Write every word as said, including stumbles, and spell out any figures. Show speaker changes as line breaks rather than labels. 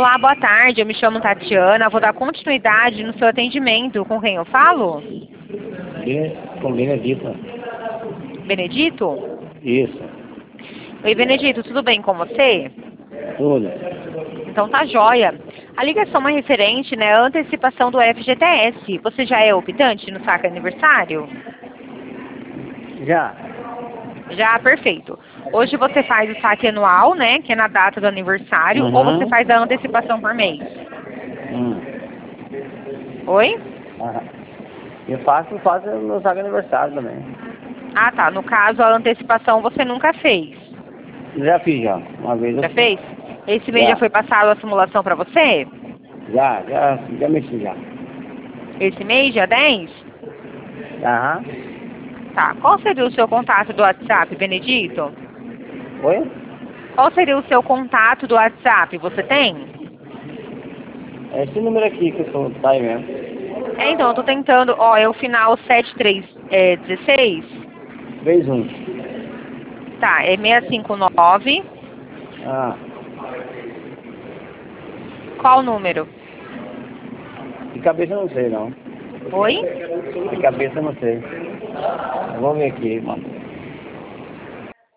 Olá, boa tarde. Eu me chamo Tatiana. Vou dar continuidade no seu atendimento. Com quem eu falo?
Com Benedito.
Benedito?
Isso.
Oi, Benedito. Tudo bem com você?
Tudo.
Então tá jóia. A ligação é referente, né, à antecipação do F G T S. Você já é optante no saque aniversário?
Já.
Já, perfeito. Hoje você faz o saque anual, né, que é na data do aniversário,
Uhum.
ou você faz a antecipação por mês?
Hum.
Oi?
Aham. Eu faço, faço no saco aniversário também.
Ah, tá. No caso, a antecipação você nunca fez.
Já fiz já. Uma vez eu
Já
fiz.
fez? Esse mês
Já.
já foi passado a simulação para você?
Já, já, já mexi já.
Esse mês, dia dez?
Aham.
Tá. Qual seria o seu contato do WhatsApp, Benedito?
Oi?
Qual seria o seu contato do WhatsApp? Você tem?
É esse número aqui que eu sou, tá aí mesmo.
É, então, eu tô tentando. Ó, é o final sete três um seis?
Vez um.
Tá, é seis cinco nove.
Ah.
Qual o número?
De cabeça eu não sei, não.
Oi?
De cabeça eu não sei. Vamos ver aqui, mano.